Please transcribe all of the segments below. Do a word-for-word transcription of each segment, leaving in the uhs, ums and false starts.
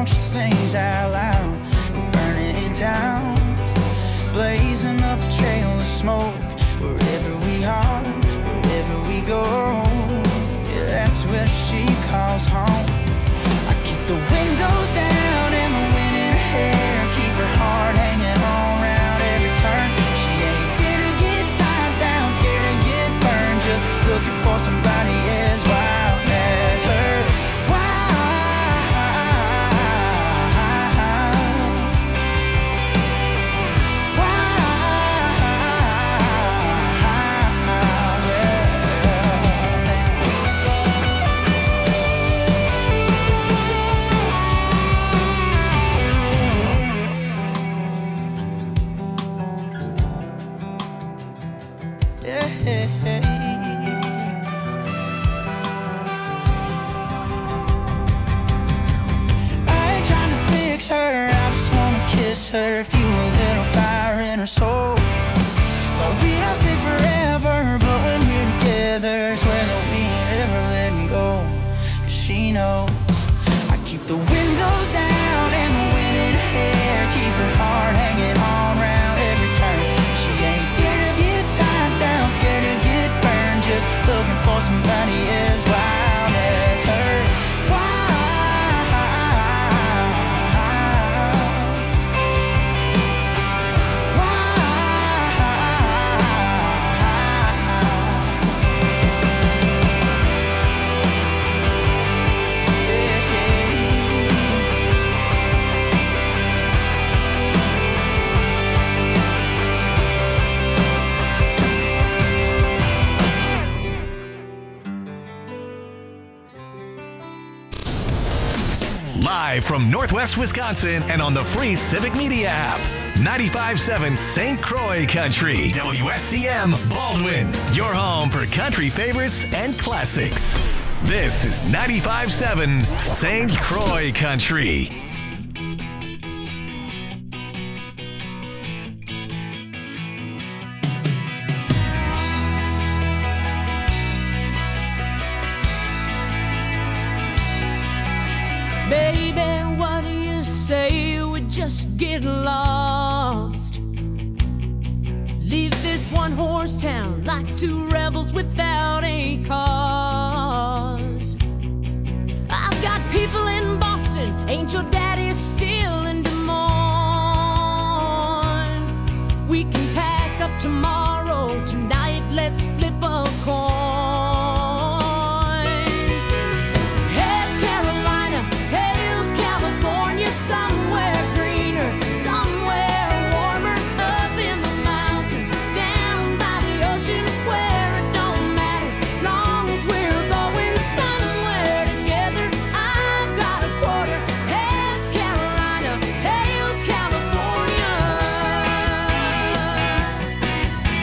song she sings out loud. We're burning it down, blazing up a trail of smoke. Wherever we are, wherever we go, yeah, that's where she calls home. I keep the windows down and the wind in her hair, keep her heart hanging on round every turn. She ain't scared to get tied down, scared to get burned, just looking for somebody as wild as her. Her, fuel a little fire in her soul. Well, we don't say forever, but when we're together, swear that we ain't ever letting go. Cause she knows I keep the windows down and the wind in her hair, keep her heart hanging on round every turn. She ain't scared to get tied down, scared to get burned, just looking for somebody as wild as her. Live from Northwest Wisconsin and on the free Civic Media app. ninety-five point seven Saint Croix Country. W S C M Baldwin. Your home for country favorites and classics. This is ninety-five point seven Saint Croix Country. Baby, what do you say we just get lost? Leave this one-horse town like two rebels without a cause. I've got people in Boston, ain't your daddy still in Des Moines? We can pack up tomorrow, tonight let's flip a coin. Somewhere greener, somewhere warmer, up in the mountains, down by the ocean, where it don't matter, long as we're going somewhere together. I've got a quarter, heads Carolina, tails California.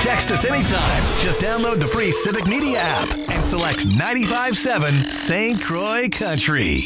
text us anytime. Just download the free Civic Media app and select ninety-five point seven Saint Croix Country.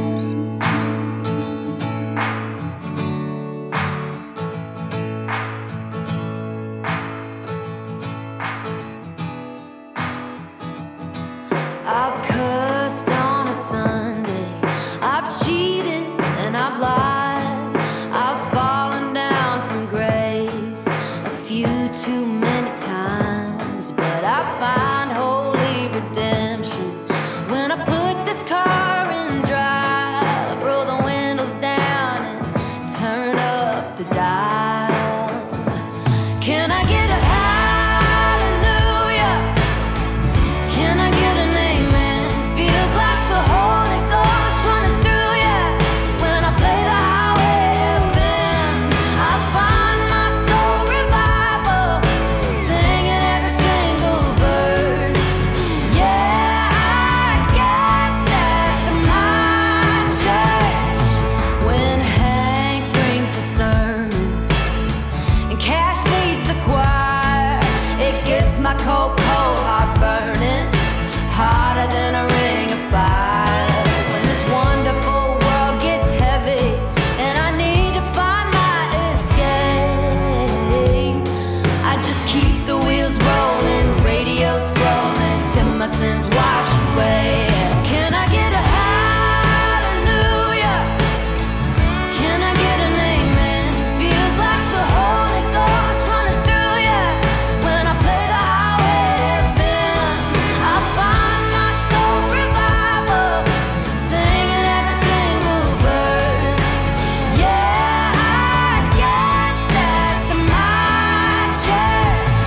I've cussed on a Sunday, I've cheated and I've lied, I've fallen down from grace a few too many times, but I find holy redemption when I put this car in drive, roll the windows down and turn up the dial. Can I get a hallelujah? Can I get an amen? Feels like the Holy Ghost running through ya when I play the highway F M. I find my soul revival, singing every single verse. Yeah, I guess that's my church. When Hank brings the sermon and Cash leads the choir, it gets my cold, cold heart burning hotter than a ring of fire. When this wonderful world gets heavy and I need to find my escape, I just keep the wheels rolling, radio scrolling till my sins wash away. Can I get a hallelujah? Can I get an amen? Feels like the Holy Ghost running through ya when I play the highway F M. I find my soul revival, singing every single verse. Yeah, I guess that's my church.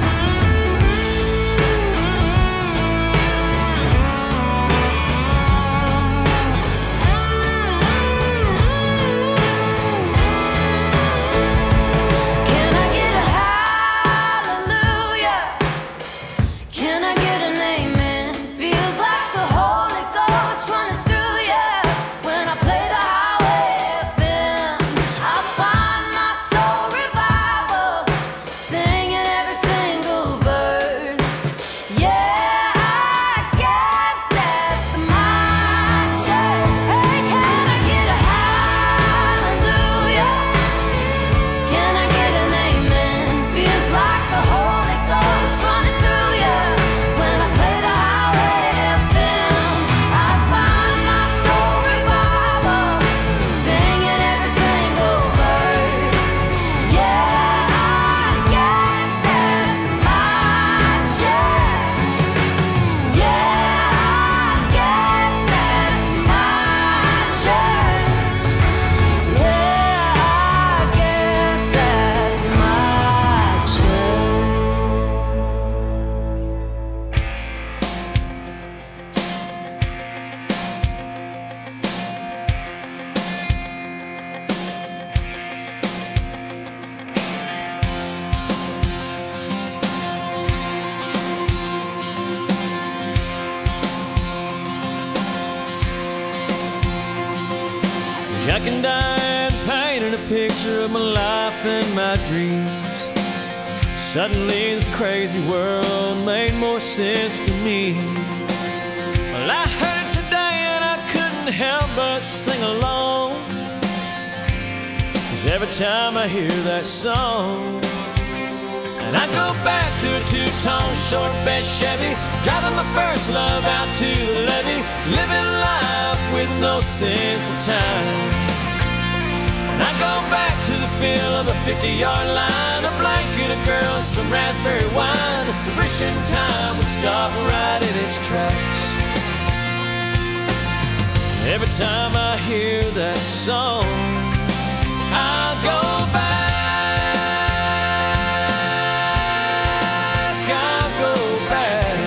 Can I get a hallelujah? Can I get an amen? Feels like the Holy Ghost running through ya when I play the highway F M. I find my soul revival, singing every single verse. Yeah, I guess that's my church. Hey, can I get a hallelujah? Can I get an amen? Feels like the Holy Ghost running through ya when I play the highway F M. I find my soul revival, singing every single verse. Yeah, I guess that's my church. Yeah, I guess that's my church. Yeah, I guess that's my church. Jack and Diane painted a picture of my life and my dreams. Suddenly this crazy world made more sense to me. Well, I heard it today and I couldn't help but sing along, 'cause every time I hear that song, and I go back to a two-tone short bed Chevy, driving my first love out to the levee, living life with no sense of time. And I go back to the feel of a fifty-yard line, a blanket, a girl, some raspberry wine, wishing time would stop right in its tracks. Every time I hear that song, I'll go back, I'll go back.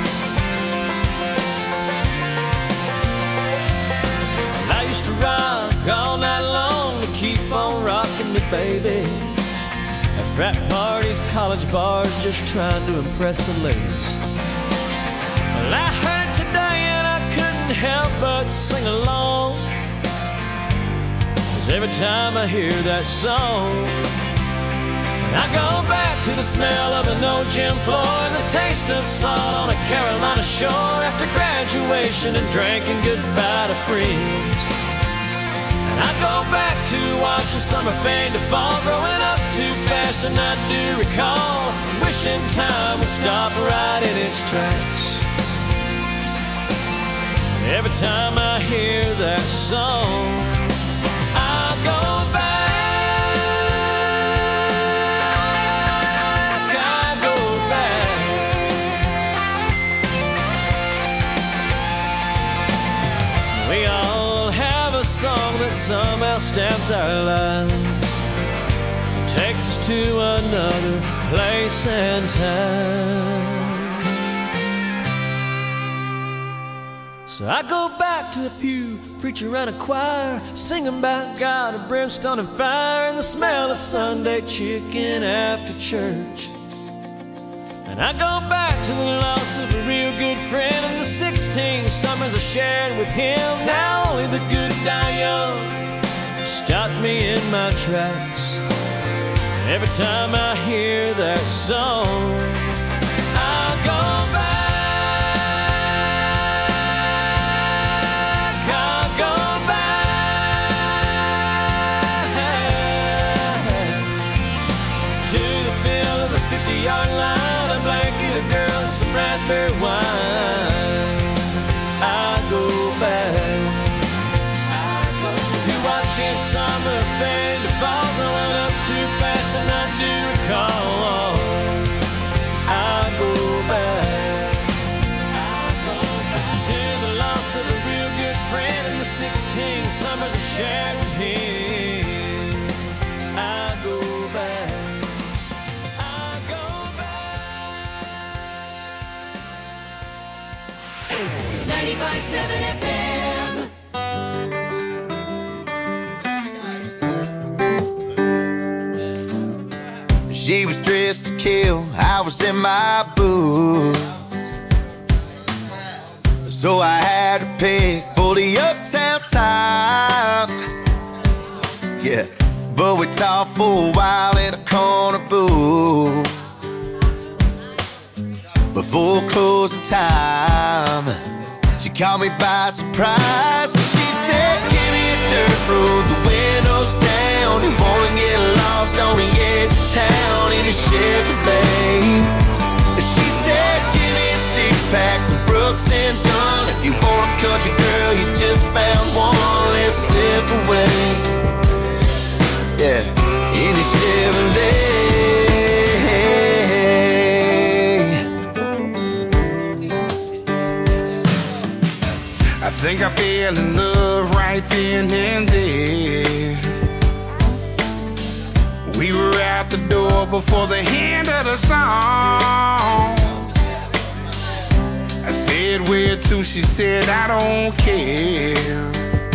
I used to rock all night long to keep on rocking me, baby. At frat parties, college bars, just trying to impress the ladies. Well, I heard it today and I couldn't help but sing along, 'cause every time I hear that song, I go back to the smell of an old gym floor and the taste of salt on a Carolina shore after graduation and drinking goodbye to friends. And I go back to watching summer fade to fall, growing up too fast and I do recall wishing time would stop right in its tracks. Every time I hear that song, I go back. We all have a song that somehow stamped our lives, takes us to another place and time. So I go back to the pew, preacher and a choir, singing about God and brimstone and fire, and the smell of Sunday chicken after church. And I go back to the loss of a real good friend and the sixteen summers I shared with him. Now only the good die young stops me in my tracks. Every time I hear that song, I go back. I go back to the feel of a fifty-yard line, blanket, a girl, some raspberry wine. I go back to watching summer fade to fall, growing up too fast and I do recall. I go back to the loss of a real good friend and the sixteen summers I shared with him. I go back. ninety-five point seven F M. She was dressed to kill, I was in my booth, so I had to pick for the uptown top. Yeah, but we talked for a while in a corner booth before closing time. She caught me by surprise. She said, give me a dirt road, the windows down. You wanna get lost on the edge of town in a Chevrolet. She said, give me a six-pack, some Brooks and Dunn. If you want a country girl, you just found one, let's slip away. Yeah, in a Chevrolet. I think I fell in love right then and there. We were out the door before the end of the song. I said, where to? She said, I don't care.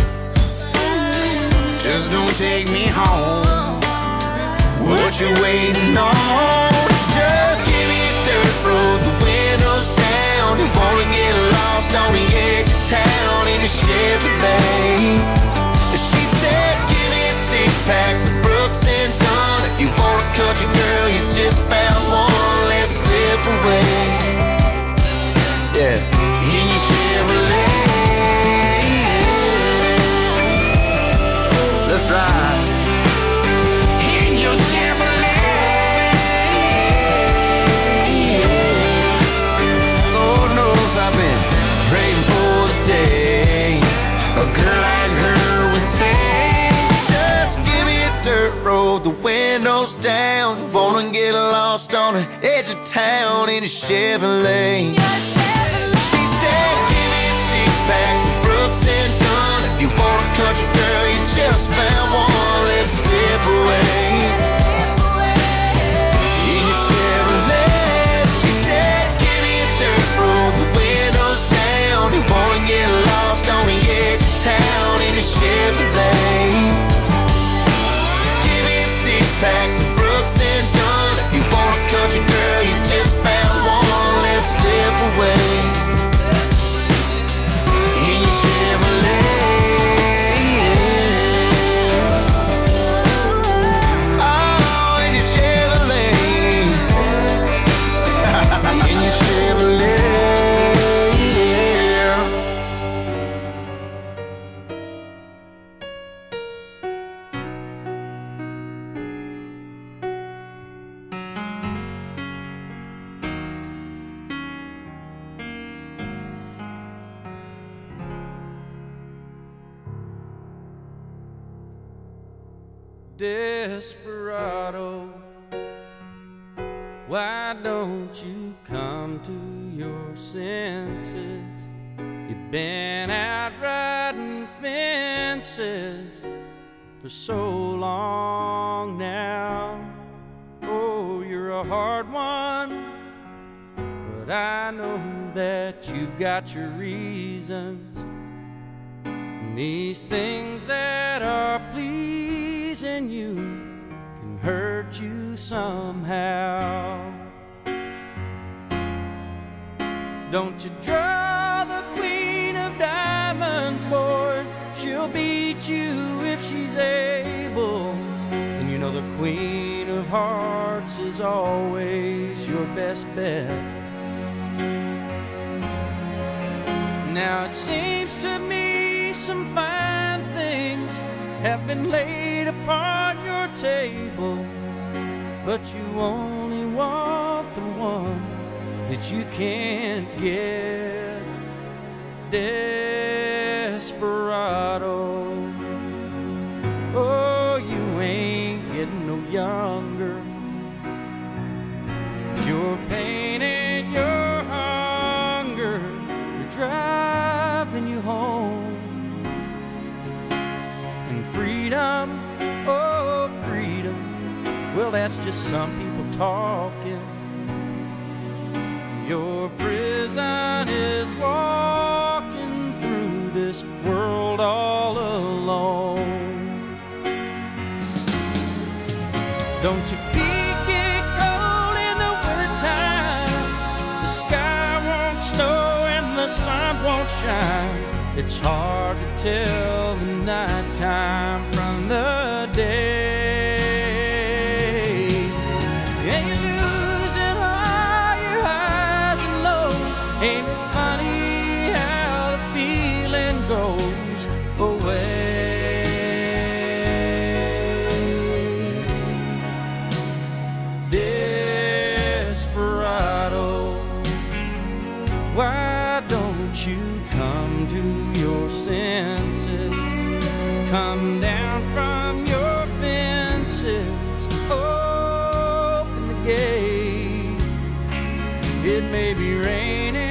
Just don't take me home. What you waiting on? Just give me a dirt road, the windows down. You wanna get lost on the edge of town in a Chevrolet. She said, give me a six-pack, some Brooks and Dunn. If you want a country girl, you just found one, let's slip away. Yeah, in your Chevrolet. Let's ride. In your Chevrolet. Lord knows I've been praying for the day a girl like her would say, just give me a dirt road, the windows down. Wanna get lost on the edge of town in a Chevrolet. She said, give me a six-pack, some Brooks and Dunn. If you want a country girl, you just found one, let's slip away. In your Chevrolet. She said, give me a dirt road, the windows down. You wanna get lost on the edge of town in a Chevrolet. Give me a six-pack, some Brooks and Dunn. If you want a country girl, you just found one, let's slip away. In your Chevrolet. desperado, why don't you come to your senses? You've been out riding fences for so long now. Oh, you're a hard one, but I know that you've got your reasons. And these things that are pleasing you can hurt you somehow. Don't you draw the queen of diamonds, boy. She'll beat you if she's able. And you know the queen of hearts is always your best bet. Now it seems to me some fine things have been laid upon your table, but you only want the ones that you can't get. Desperado, oh, you ain't getting no younger. Your pain and your hunger are driving you home. And freedom, oh, freedom, well, that's just some people talking. Your prison is walking through this world all alone. Don't your feet get cold in the wintertime? The sky won't snow and the sun won't shine. It's hard to tell the nighttime from the day. Ain't it funny how the feeling goes away? Desperado, why don't you come to your senses? Come down from your fences, open the gate. It may be raining,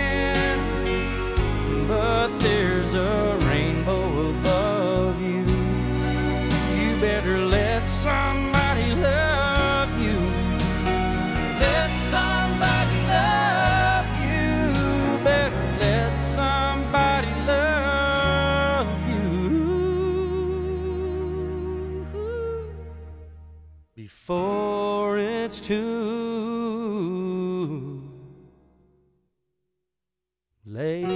but there's a rainbow above you. You better let somebody love you. Let somebody love you. Better let somebody love you before it's too late.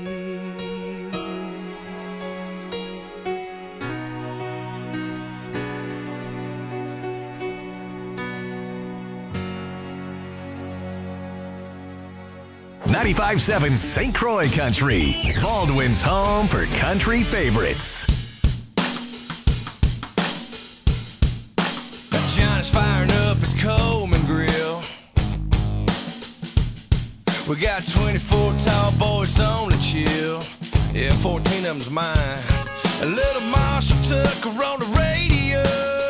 ninety-five seven Saint Croix Country, Baldwin's home for country favorites. Johnny's firing up his Coleman grill. We got twenty-four tall boys on the chill. Yeah, fourteen of them's mine. A little Marshall Tucker on the radio.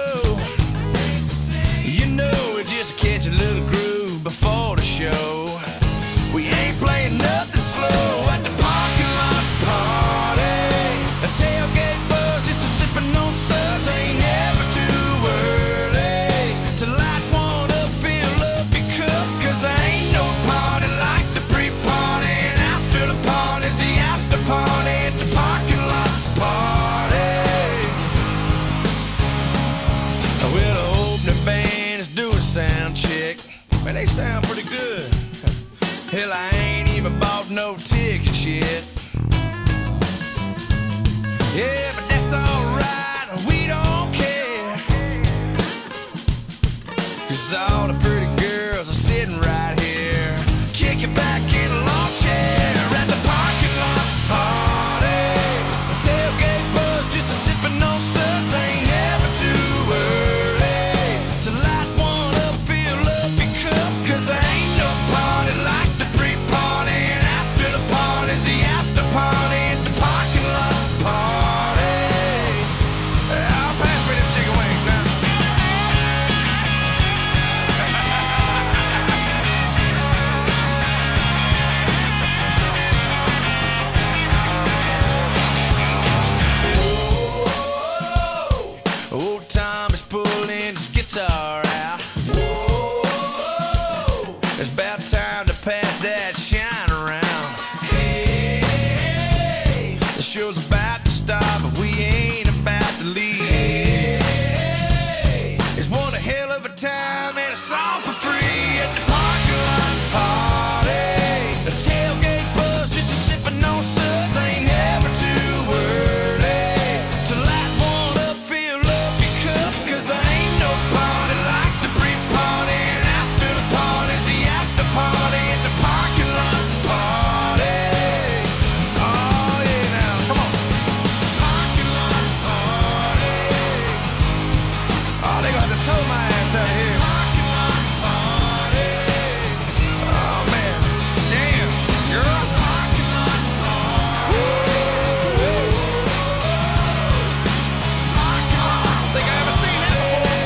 You know, it just catch a little groove before the show. We ain't playing nothing slow at the parking lot party. A tailgate buzz just a sipping on suds. Ain't never too early to light one up, fill up your cup. Cause I ain't no party like the pre-party. And after the party's the after party at the parking lot party. Well, the opening band is doing sound check. Man, they sound pretty good. Hell, I ain't even bought no tickets yet. Yeah, but that's alright, we don't care. Cause all the pretty girls are sitting right here, kicking back in a lawn chair at the parking lot party. A tailgate buzz just a sipping on suds. Ain't never too early to light one up, fill up your cup. Cause I ain't no party like the pre-party. And after the party, the after party at the parking lot party. I'll pass me them chicken wings now. show's about to start, but we ain't about to leave. It's one hell of a time and it's all for free at the parking lot party. The tailgate buzz just a sipping on suds. I ain't never too early to light one up, fill up your cup, cause I ain't no party like the pre-party and after the party's the after party at the parking lot party. Oh yeah, now come on. Parking lot party. Oh, they got to tow my ass out here. Parking lot party. Oh man, damn, girl. Parking lot party. Parking lot. I don't think I ever seen that before.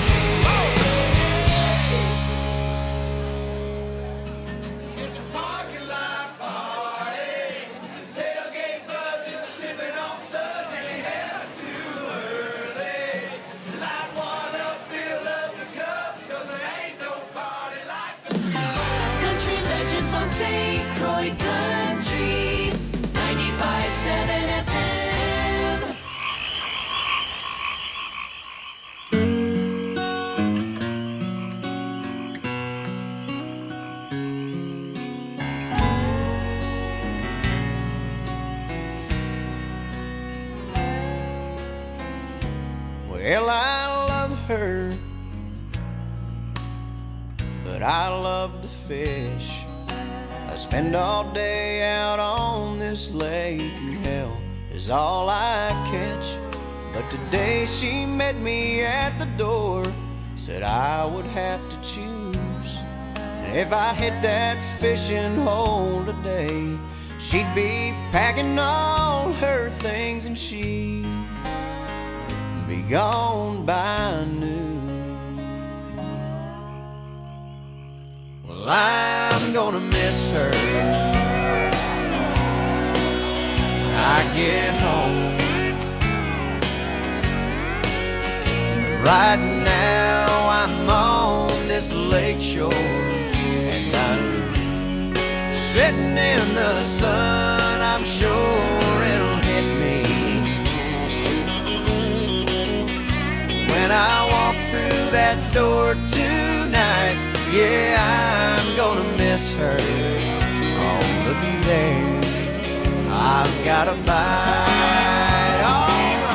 It's a parking lot party. Tailgate buzz just sipping on suds and ain't never too early. Light one up, fill up the cups, cause there ain't no party like the Country legends on Saint Croix Country ninety-five point seven F M. Well, I love her, but I love to fish. I spend all day out on this lake, and hell is all I catch. But today she met me at the door, said I would have to choose. And if I hit that fishing hole today, she'd be packing all her things and she'd be gone by noon. Well, I'm gonna miss her when I get home. Right now I'm on this lake shore, and I'm sitting in the sun. I'm sure it'll hit me when I walk through that door tonight. Yeah, I'm gonna miss her. Oh, looky there, I've got a bite. All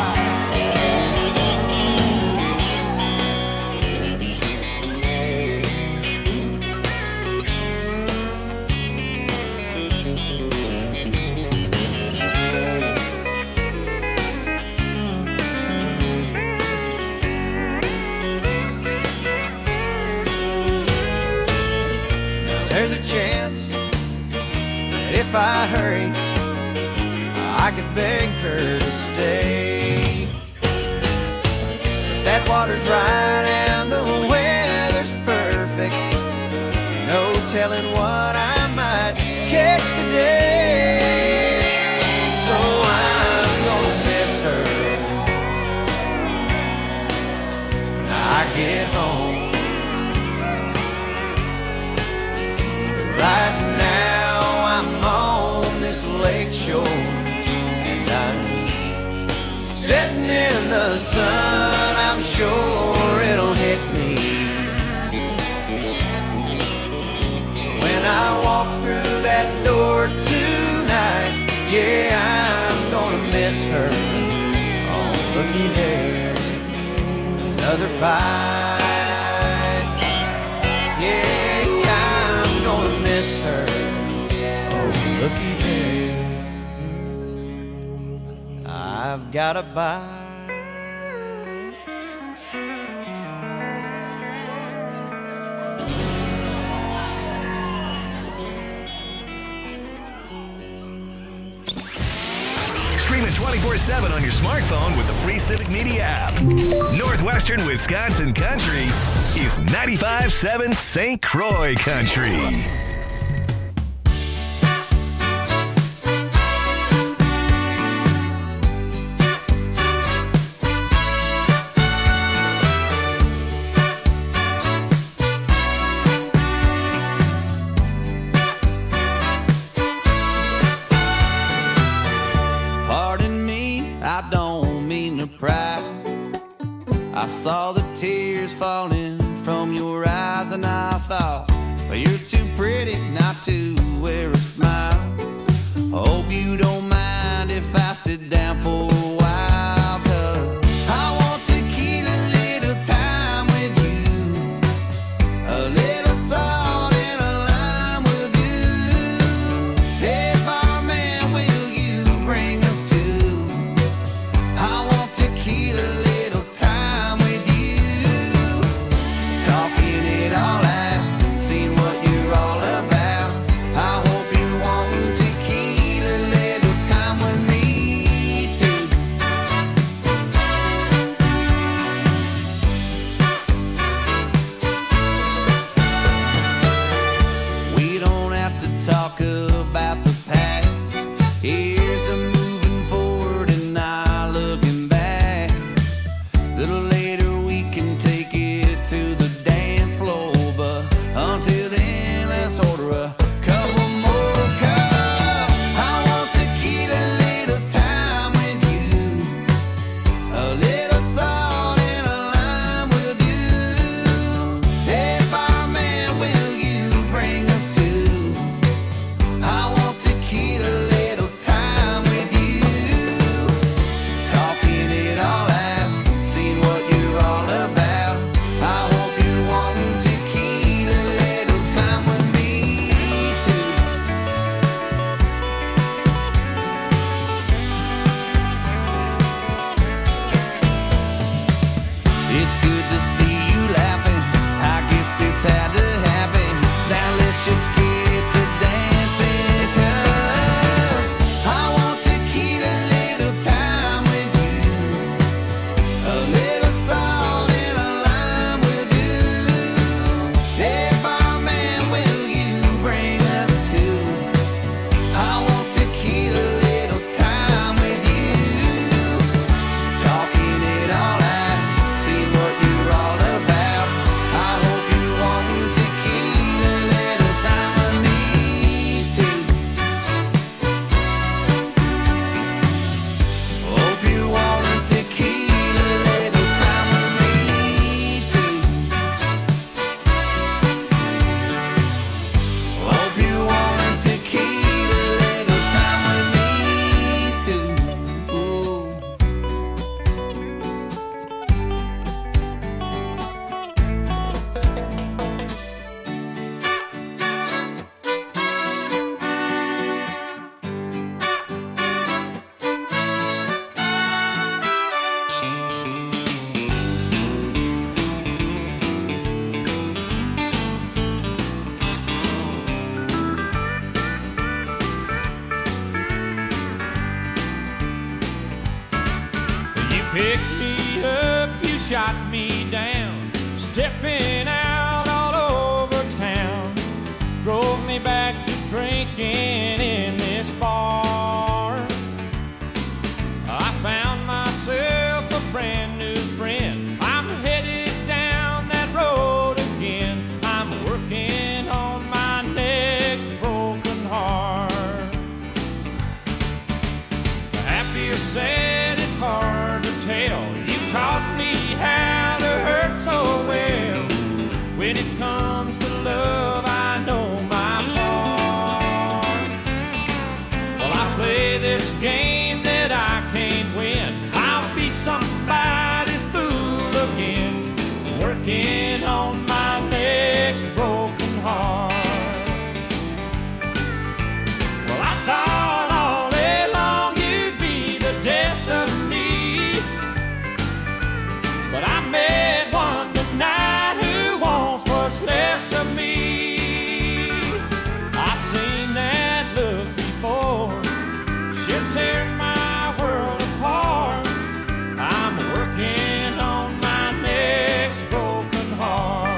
there's a chance that if I hurry, I could beg her to stay. But that water's right and the weather's perfect. No telling what I might catch today. So I'm gonna miss her when I get home. Right now I'm on this lake shore, and I'm sitting in the sun. I'm sure it'll hit me when I walk through that door tonight. Yeah, I'm gonna miss her. Oh, looky there, another bite. Yeah, I'm gonna miss her. Oh, looky there, I've got a bite. Stream it twenty-four seven on your smartphone with the free Civic Media app. Northwestern Wisconsin Country is ninety-five point seven Saint Croix Country. picked me up, you shot me down, stepping out all over town, drove me back to drinking in this bar. I found myself a brand new friend. I'm headed down that road again. I'm working on my next broken heart. Happy or sad, it's hard to tell. You taught me how to hurt so well. When it comes to love, I know my part. Well, I play this game that I can't win. I'll be somebody's fool again, working on my next broken heart. Well, I thought all day long you'd be the death of me, but I met one tonight who wants what's left of me. I've seen that look before. She'll tear my world apart. I'm working on my next broken heart.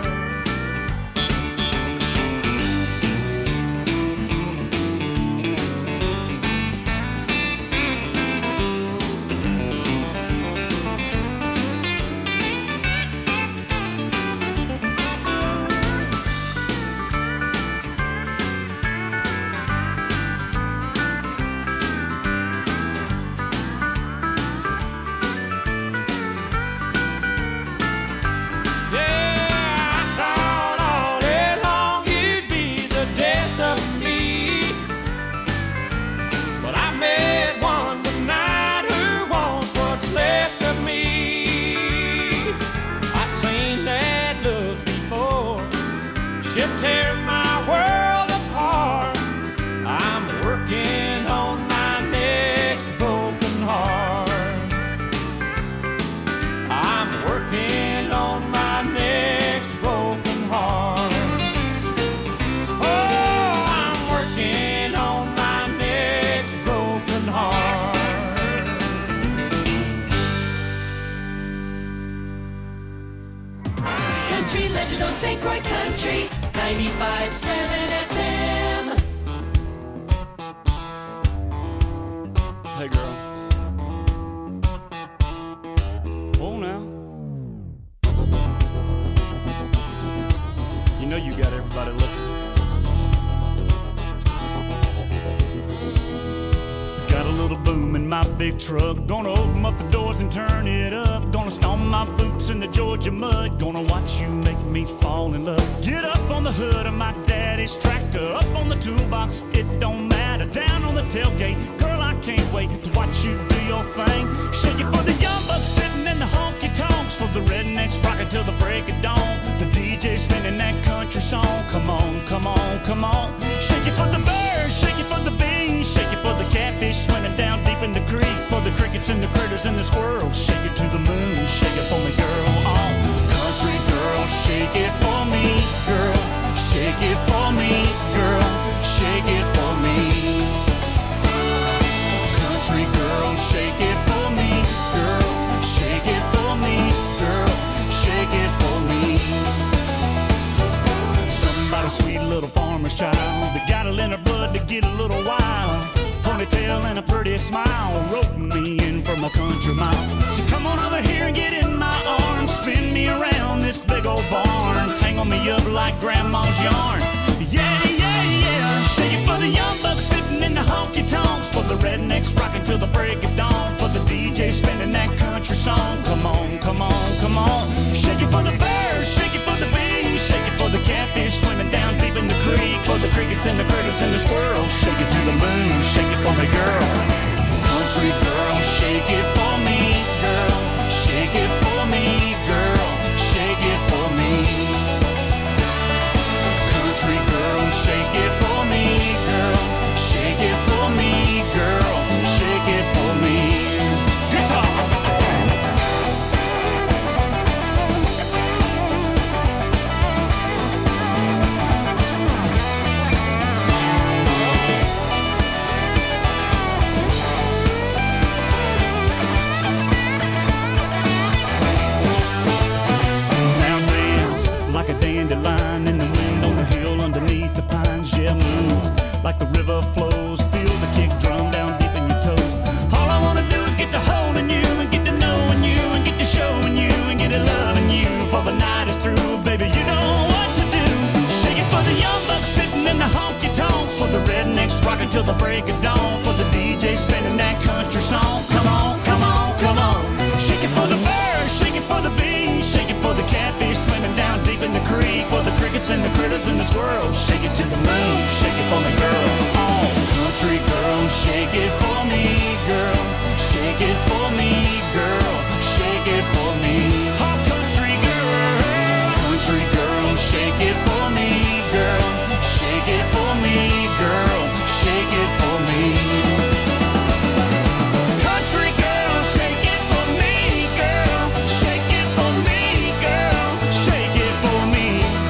Tear my world apart. I'm working on my next broken heart. I'm working on my next broken heart. Oh, I'm working on my next broken heart. Country Legends on Saint Croix Country ninety-five point seven F M. Hey girl. Oh now. You know you got everybody looking. Got a little boom in my big truck. Gonna open up the doors and turn it up. Gonna stomp my boots in the Georgia mud. Gonna watch you make me fall in love. Get up on the hood of my daddy's tractor. Up on the toolbox, it don't matter. Down on the tailgate, girl, I can't wait to watch you do your thing. Shake it for the young bucks sitting in the honky-tonks. For the rednecks rocking till the break of dawn. The D J spinning that country song. Come on, come on, come on. Shake it for the birds, shake it for the bees. Shake it for the catfish swimming down deep in the creek. For the crickets and the critters and the squirrels. Shake it to the moon, shake it for me, girl. Oh, country girl, shake it for me, girl. Shake it for me, girl. Shake it for me. Country girl, shake it for me, girl. Shake it for me, girl. Shake it for me. Somebody's sweet little farmer's child. They got it in her blood to get a little wild. Ponytail and a pretty smile, roping me in from a country mile. So come on over here and get in my arms. Spin me around this big old barn. Tangle me up like grandma's yarn. Yeah, yeah, yeah. Shake it for the young bucks sitting in the honky-tonks. For the rednecks rocking till the break of dawn. For the D J spinning that country song. Come on, come on, come on. Shake it for the birds, shake it for the bees. Shake it for the catfish swimming down deep in the creek. For the crickets and the critters and the squirrels. Shake it to the moon, shake it for me, girl. Country girl, shake it for me, girl. Shake it for me, girl. Shake it for me. Country girl, shake it for me, girl. Shake it for me, girl. Shake it for me. Guitar! like the river flows. Feel the kick drum down deep in your toes. All I wanna do is get to holding you and get to knowing you and get to showing you and get to loving you before the night is through. Baby, you know what to do. Shake it for the young bucks sitting in the honky tonks, for the rednecks rocking till the break of dawn, for the D J spinning that country song. Come on, come on, come on. Shake it for the birds, shake it for the bees, shake it for the catfish swimming down deep in the creek, for the crickets and the critters and the squirrels. Shake it to the moon, shake it for me, girl. Oh, country girl, shake it for me, girl. Shake it for me, girl. Shake it for me. Oh, country girl, country girl, shake it for me, girl. Shake it for me, girl. Shake it for me. Country girl, shake it for me, girl. Shake it for me, girl. Shake it for me.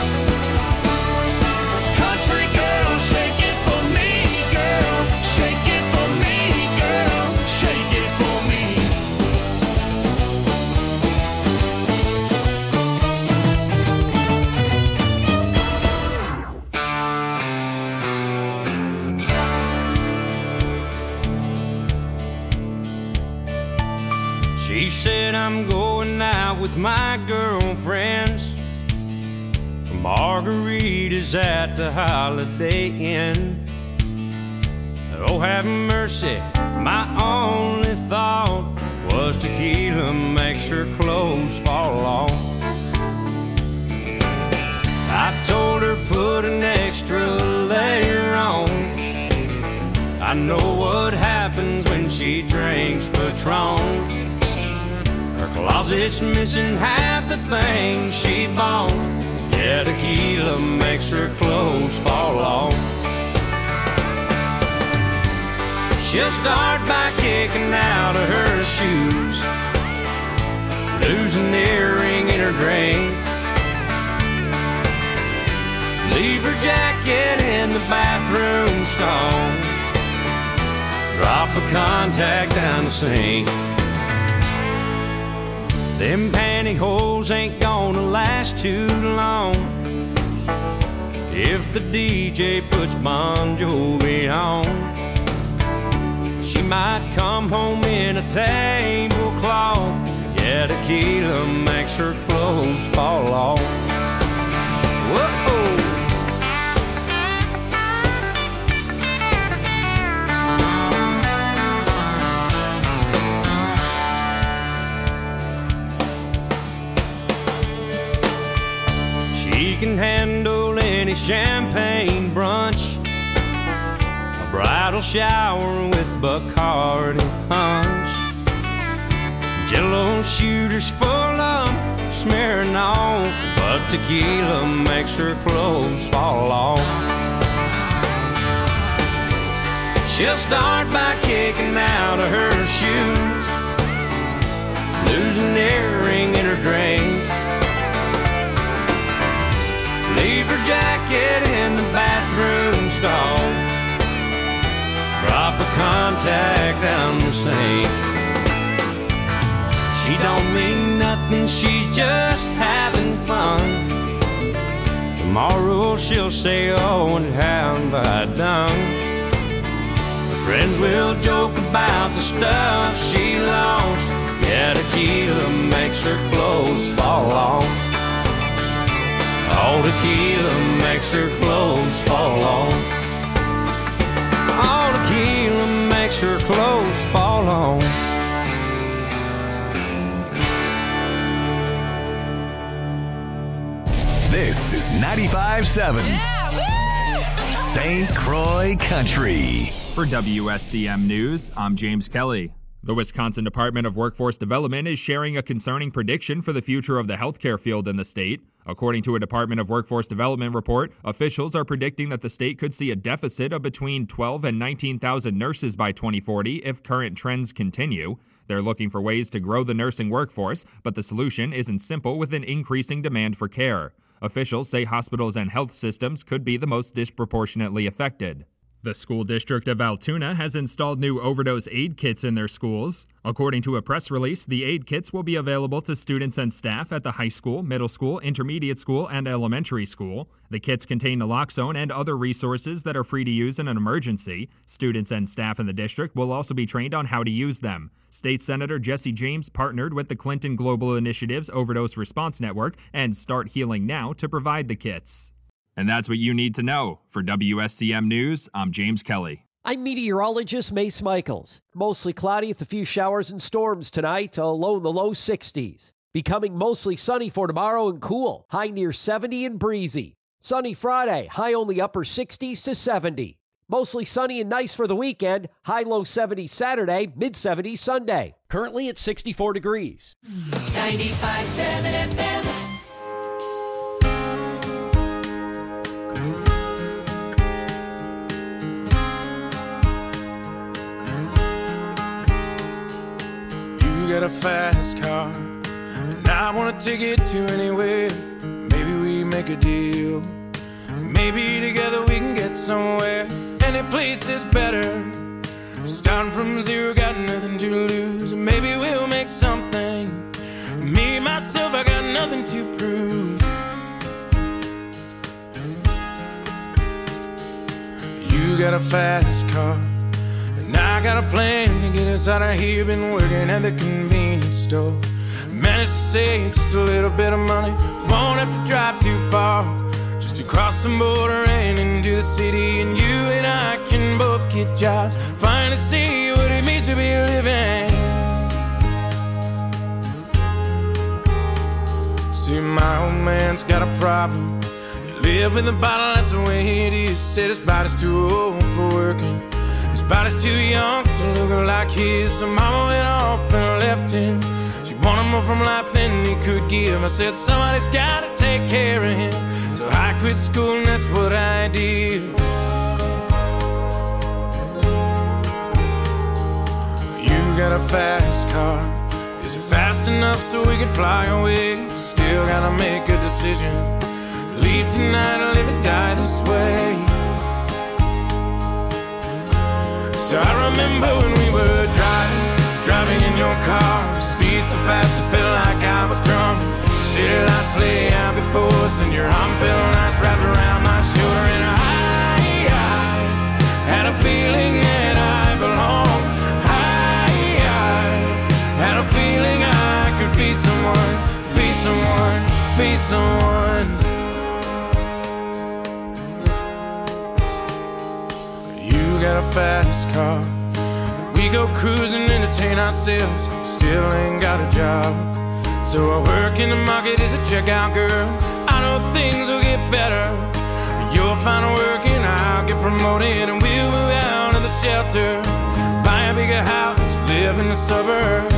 Country girl, shake it for me, girl. Shake it for me, girl. Shake it for me. She said I'm going out with my girlfriends for margaritas at the Holiday Inn. Oh, have mercy, my only thought was tequila makes her clothes fall off. I told her put an extra layer on. I know what happens when she drinks Patron. Her closet's missing half the things she bought. Yeah, tequila makes her clothes fall off. She'll start by kicking out of her shoes, lose an earring in her drink, leave her jacket in the bathroom stall, drop a contact down the sink. Them pantyhose ain't gonna last too long if the D J puts Bon Jovi on. She might come home in a tablecloth. Yeah, tequila makes her clothes fall off. Whoa. She can handle any champagne brunch, a bridal shower with Bacardi punch, Jello shooters full of smearing on, but tequila makes her clothes fall off. She'll start by kicking out of her shoes, lose an earring in her drink, leave her jacket in the bathroom stall, drop a contact down the sink. She don't mean nothing, she's just having fun. Tomorrow she'll say, oh, and how have I done? Her friends will joke about the stuff she lost. Yeah, tequila makes her clothes fall off. All tequila makes her clothes fall off. All tequila makes her clothes fall off. This is ninety-five seven Saint Croix Country. For W S C M News, I'm James Kelly. The Wisconsin Department of Workforce Development is sharing a concerning prediction for the future of the healthcare field in the state. According to a Department of Workforce Development report, officials are predicting that the state could see a deficit of between twelve and nineteen thousand nurses by twenty forty if current trends continue. They're looking for ways to grow the nursing workforce, but the solution isn't simple with an increasing demand for care. Officials say hospitals and health systems could be the most disproportionately affected. The school district of Altoona has installed new overdose aid kits in their schools. According to a press release, the aid kits will be available to students and staff at the high school, middle school, intermediate school, and elementary school. The kits contain naloxone and other resources that are free to use in an emergency. Students and staff in the district will also be trained on how to use them. State Senator Jesse James partnered with the Clinton Global Initiative's Overdose Response Network and Start Healing Now to provide the kits. And that's what you need to know. For W S C M News, I'm James Kelly. I'm meteorologist Mace Michaels. Mostly cloudy with a few showers and storms tonight, a low in the low sixties. Becoming mostly sunny for tomorrow and cool, high near seventy and breezy. Sunny Friday, high only upper sixties to seventy. Mostly sunny and nice for the weekend, high low seventies Saturday, mid seventies Sunday. Currently at sixty-four degrees. ninety-five point seven F M. You got a fast car, and I wanna take it to anywhere. Maybe we make a deal. Maybe together we can get somewhere. Any place is better. Starting from zero, got nothing to lose. Maybe we'll make something. Me, myself, I got nothing to prove. You got a fast car, and I got a plan to get us out of here. Been working at the convenience store. Managed to save just a little bit of money. Won't have to drive too far, just to cross the border and into the city. And you and I can both get jobs, finally see what it means to be living. See, my old man's got a problem. He live in the bottle, that's the way it is. Said his body's too old for working, his body's too young to look like his. So mama went off and left him. She wanted more from life than he could give. I said somebody's gotta take care of him. So I quit school and that's what I did. You got a fast car. Is it fast enough so we can fly away? Still gotta make a decision. Leave tonight or live or die this way. So I remember when we were driving, driving in your car. Speed so fast I felt like I was drunk. City lights lay out before us, and your arm felt nice wrapped around my shoulder. And I, I had a feeling that I belonged. I, I had a feeling I could be someone, be someone, be someone. You got a fast car. We go cruising, entertain ourselves. Still ain't got a job. So I work in the market as a checkout girl. I know things will get better. You'll find work and I'll get promoted, and we'll move out of the shelter, buy a bigger house, live in the suburbs.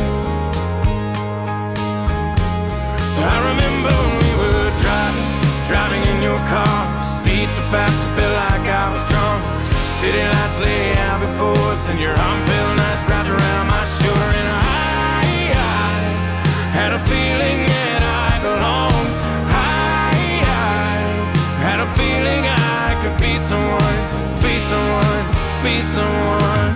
So I remember when we were driving, driving in your car. Speed so fast I felt like I was drunk. City lights lay out before us, and your arm felt nice wrapped around my shoulder. And I, I had a feeling that I belonged. I, I had a feeling I could be someone, be someone, be someone.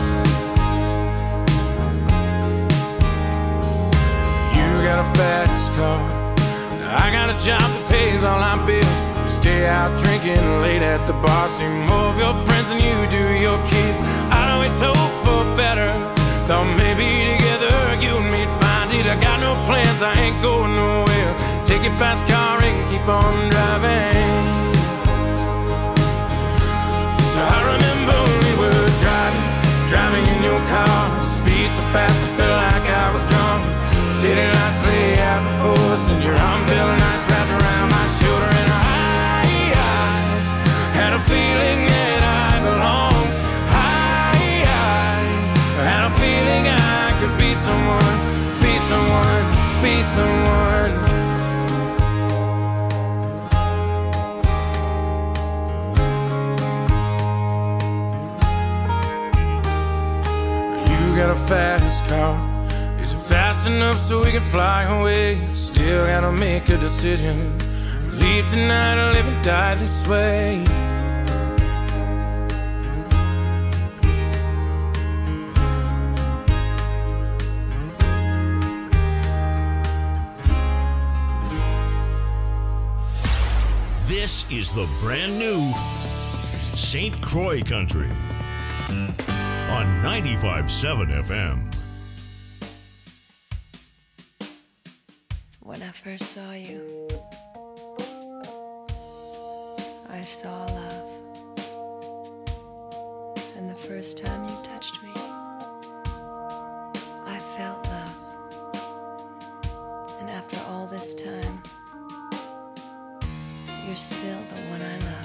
You got a fast car. I got a job that pays all our bills. Stay out drinking late at the bar. See more of your friends than you do your kids. I'd always hope for better. Thought maybe together you and me'd find it. I got no plans, I ain't going nowhere. Take your fast car and keep on driving. So I remember when we were driving, driving in your car. Speed so fast I felt like I was drunk. City lights lay out before us, and your arm felt nice wrapped around my shoulder. And I had a feeling that I belonged. I, I had a feeling I could be someone, be someone, be someone. You got a fast car. Is it fast enough so we can fly away? Still gotta make a decision. Leave tonight or live and die this way. is the brand new Saint Croix Country on ninety-five point seven F M. When I first saw you, I saw love. And the first time you touched me, I felt love. And after all this time, you're still the one I love.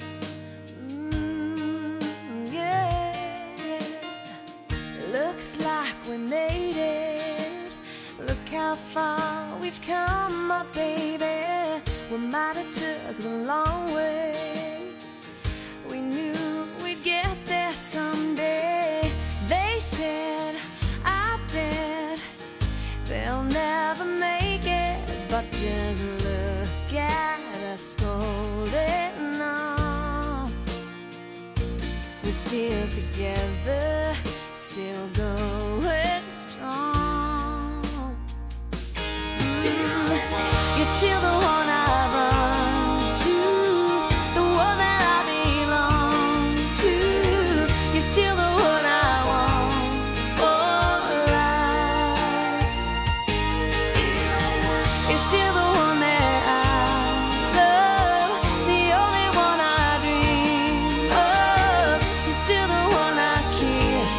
Mm, yeah. Looks like we made it. Look how far we've come, my baby. We might have took the long way. We knew we'd get there someday. They said, I bet they'll never make it. But just look at us holding on. We're still together, still going strong. Still, you're still the one I run to, the one that I belong to. You're still the one I want for life. Still, you're still the one that I love, the only one I dream of. You're still the one I kiss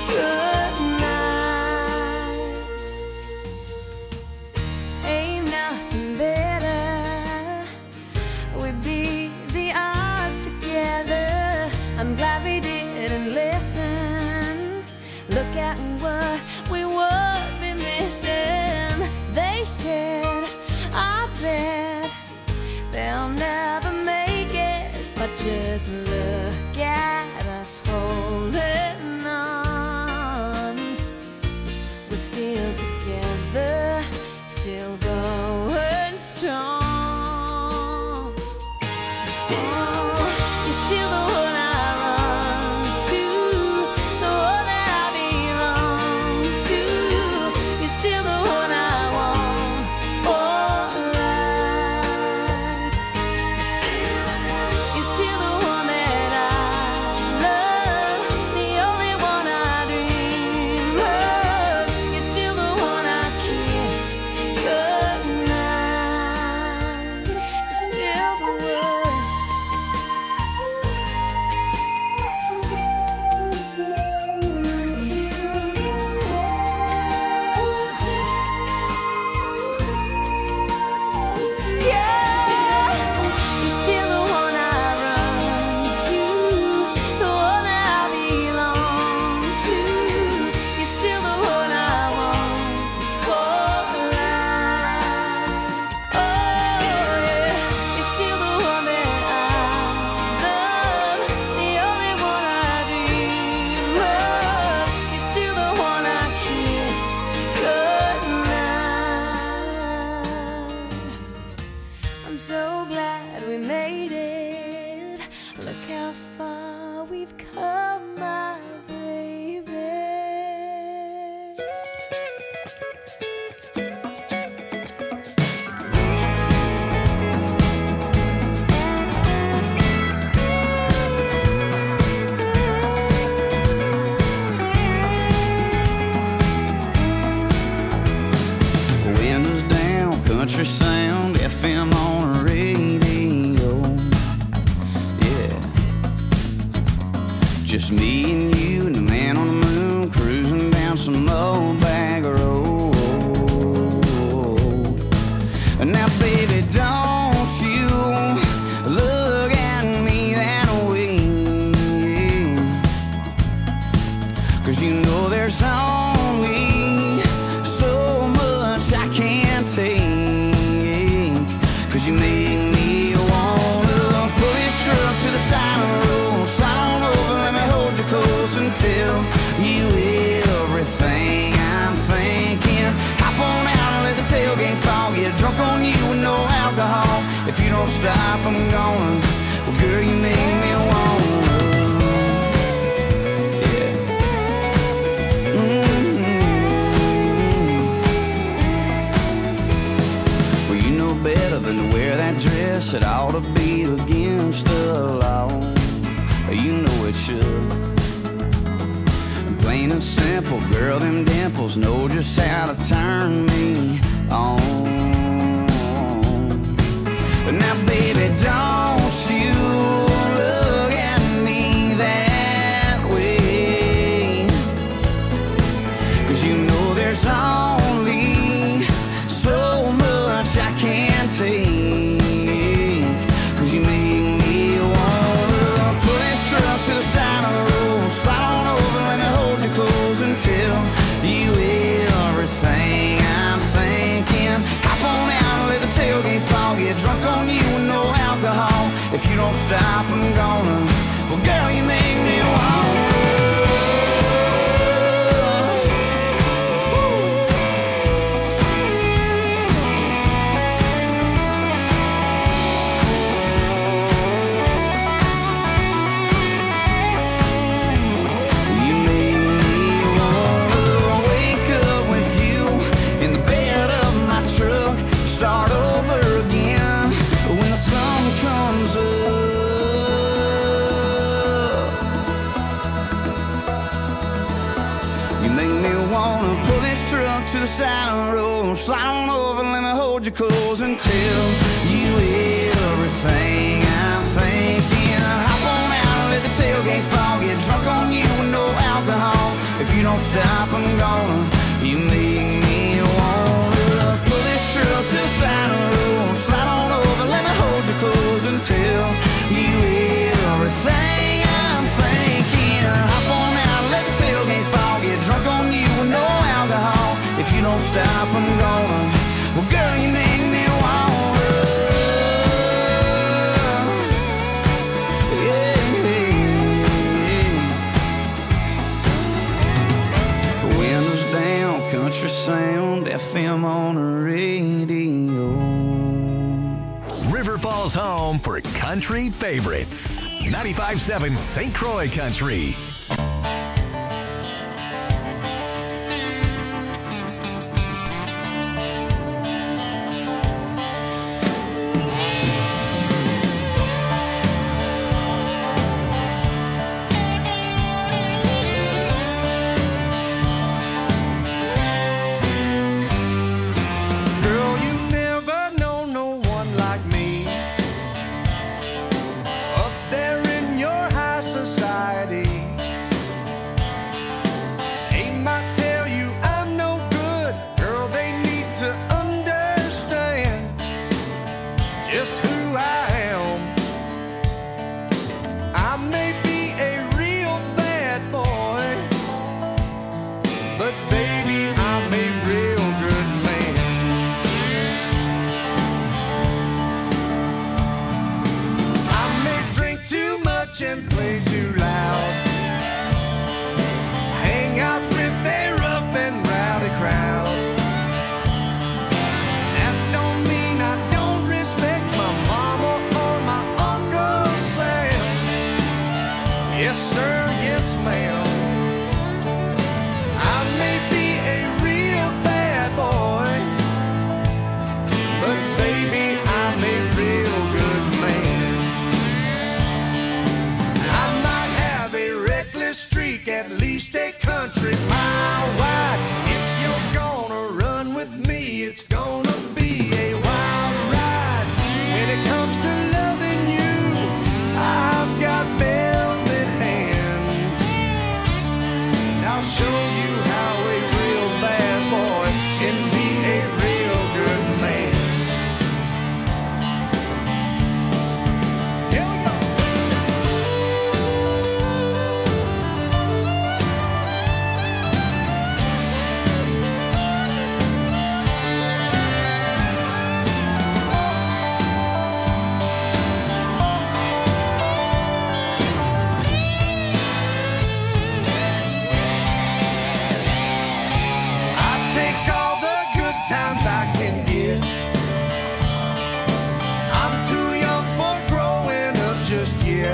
goodnight. Ain't nothing better. We beat the odds together. I'm glad we didn't listen. Look at what we would be missing. They said, I bet they'll never make it. But just look at us holding on. We're still together, still going strong. Still, you're still the one I run to, the one that I belong to. You're still the one I want for life. Still, you're still the one that I love, the only one I dream of. You're still the one I kiss goodnight. You're still the one. Yeah, you're still the one I run to, the one that I belong to. You're still the one I want for life. Oh yeah, you're still the one that I love, the only one I dream of. You're still the one I kiss goodnight. I'm so glad we made it. Look how far we've come, my baby. Windows down, country sound, F M on the radio. Yeah, just me and you and the man on the moon cruising down some old bag road. Now, baby, don't you look at me that way, 'cause you know there's only so much I can't take. 'Cause you make me wanna pull this truck to the side of the road, slide on over, let me hold you close and tell you everything I'm thinking. Hop on out and let the tailgate fall, get drunk on you with no alcohol. If you don't stop, I'm gonna. Well, girl, you make me wanna. Yeah. Mm-hmm. Well, you know better than to wear that dress. It ought to be the gift it should. Plain and simple, girl, them dimples know just how to turn me on. But now, baby, don't you look at me that way, 'cause you know there's only so much I can take, 'cause you make me wanna pull this truck to the side of the road, slide on over, let me hold you close until you everything I'm thinking. Hop on out, let the tailgate fall, get drunk on you with no alcohol. If you don't stop, I'm gonna. Well, girl, you make me wanna. To the side of the road, slide on over, let me hold you close until you everything I'm thinking. Hop on out, let the tailgate fall, get drunk on you with no alcohol. If you don't stop, I'm gonna. You make me wanna pull this truck to the side of the road, slide on over, let me hold you close until you everything I'm thinking. Hop on out, let the tailgate fall, get drunk on you with no alcohol. If you don't stop, I'm gonna. Well, girl, you make me wanna. Yeah, yeah. Windows down, country sound, F M on the radio. River Falls home for country favorites. ninety-five point seven Saint Croix Country. And play too loud. Hang out with a rough and rowdy crowd. That don't mean I don't respect my mama or my Uncle Sam. Yes, sir, yes, ma'am. I may be a real bad boy, but baby, I'm a real good man. Streak, at least a country mile wide. If you're gonna run with me, it's gonna be a wild ride. When it comes to loving you, I've got velvet hands. And I'll show you how a real bad boy can be a real good man. Here we go. Times I can get. I'm too young for growing up just yet.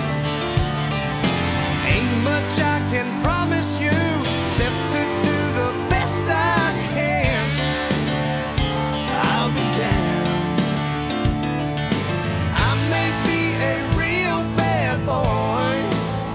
Ain't much I can promise you except to do the best I can. I'll be down. I may be a real bad boy,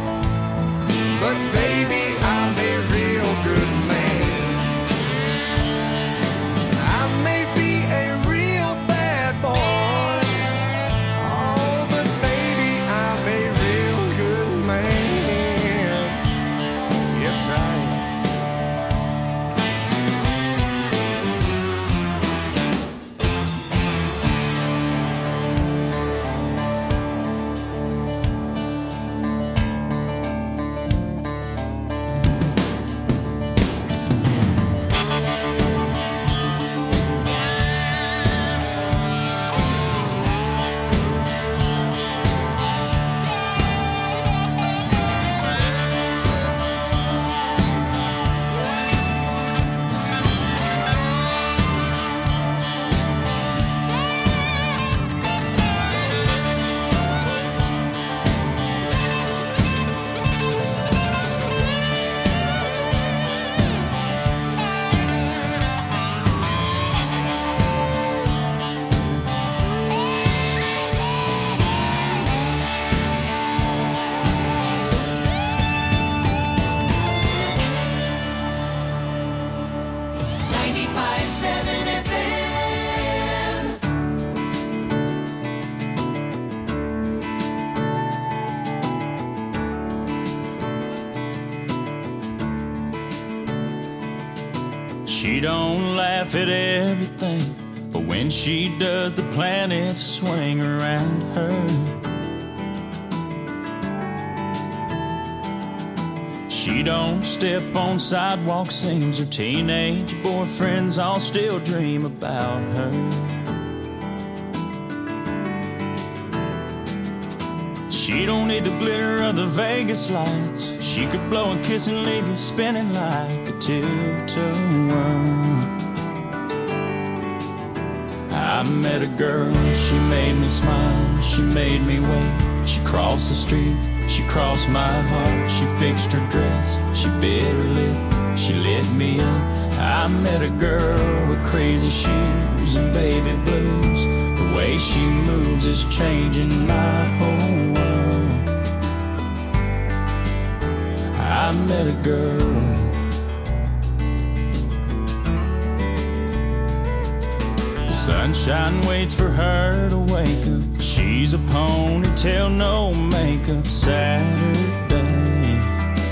She don't laugh at everything, but when she does, the planets swing around her. She don't step on sidewalks, sings her teenage boyfriends all still dream about her. She don't need the glitter of the Vegas lights. She could blow a kiss and leave you spinning like a tilt-a-whirl. I met a girl, she made me smile, she made me wait. She crossed the street, she crossed my heart. She fixed her dress, she bit her lip, she lit me up. I met a girl with crazy shoes and baby blues. The way she moves is changing my whole world. I met a girl. The sunshine waits for her to wake up. She's a ponytail, no makeup Saturday.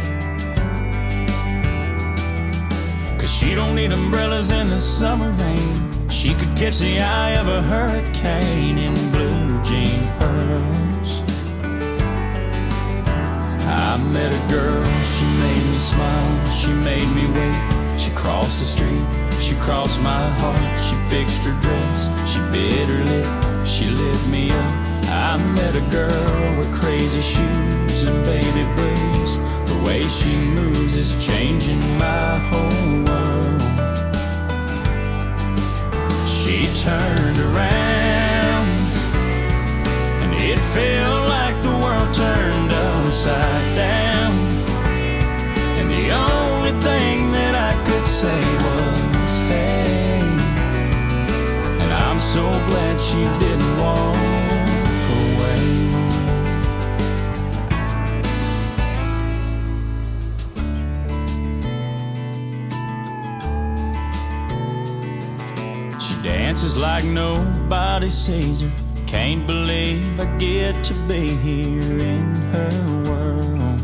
Cause she don't need umbrellas in the summer rain. She could catch the eye of a hurricane in blue jean pearls. I met a girl, she made me smile, she made me wait. She crossed the street, she crossed my heart. She fixed her dress, she bit her lip, she lit me up. I met a girl with crazy shoes and baby blues. The way she moves is changing my whole world. She turned around and it felt like the world turned upside down. And the only thing that I could say was, hey. And I'm so glad she didn't walk away. She dances like nobody sees her. Can't believe I get to be here in her world.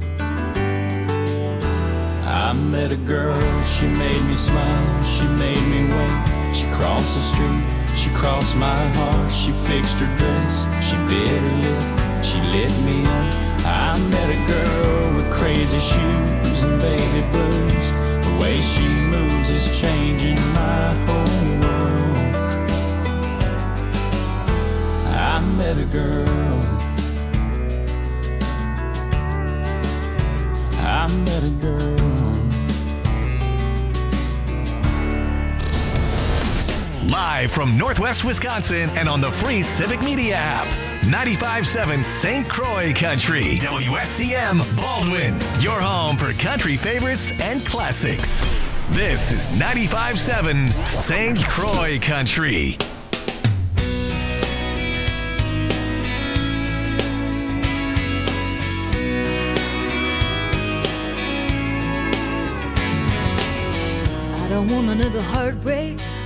I met a girl, she made me smile, she made me wait. She crossed the street, she crossed my heart. She fixed her dress, she bit her lip, she lit me up. I met a girl with crazy shoes and baby blues. The way she moves is changing my whole world. I met a girl. I met a girl. Live from Northwest Wisconsin and on the free Civic Media app. ninety-five point seven Saint Croix Country. W S C M Baldwin. Your home for country favorites and classics. This is ninety-five point seven Saint Croix Country. I don't want another heartbreak.